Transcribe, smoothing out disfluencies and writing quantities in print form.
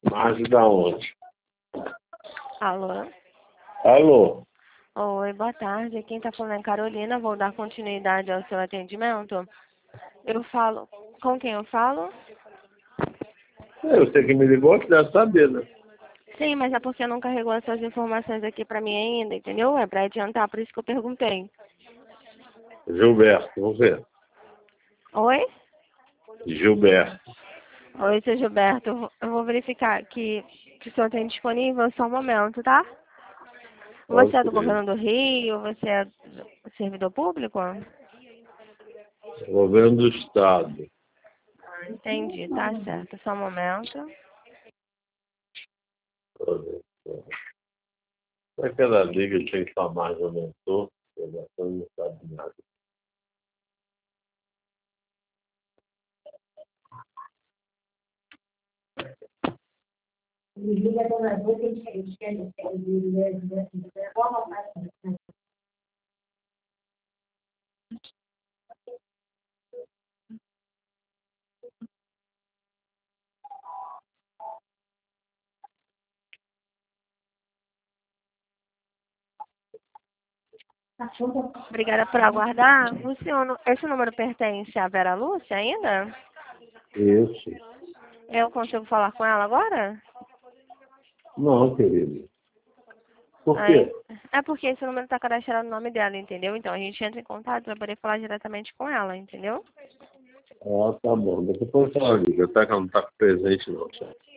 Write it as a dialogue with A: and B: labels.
A: Márcio da onde?
B: Alô?
A: Alô?
B: Oi, boa tarde. Quem está falando é Carolina. Vou dar continuidade ao seu atendimento. Eu falo... Com quem eu falo?
A: Você que me ligou, que deve saber, né?
B: Sim, mas é porque não carregou essas informações aqui para mim ainda, entendeu? É para adiantar, por isso que eu perguntei.
A: Gilberto, vamos ver.
B: Oi?
A: Gilberto.
B: Oi, seu Gilberto. Eu vou verificar que o senhor tem disponível só um momento, tá? Você é do
A: Ok.
B: governo do Rio? Você é servidor público?
A: Governo do Estado.
B: Entendi, tá certo. Só um momento.
A: Aquela liga que tem que falar, já aumentou, você não sabe nada.
B: Obrigada por aguardar. Esse número pertence à Vera Lúcia ainda?
A: Isso.
B: Eu consigo falar com ela agora?
A: Não, querido. Por
B: Aí,
A: quê?
B: é porque esse número está cadastrado no nome dela, entendeu? Então a gente entra em contato para poder falar diretamente com ela, entendeu?
A: Ah, tá bom. Depois ela liga, tá? Que ela não tá presente não, tchau.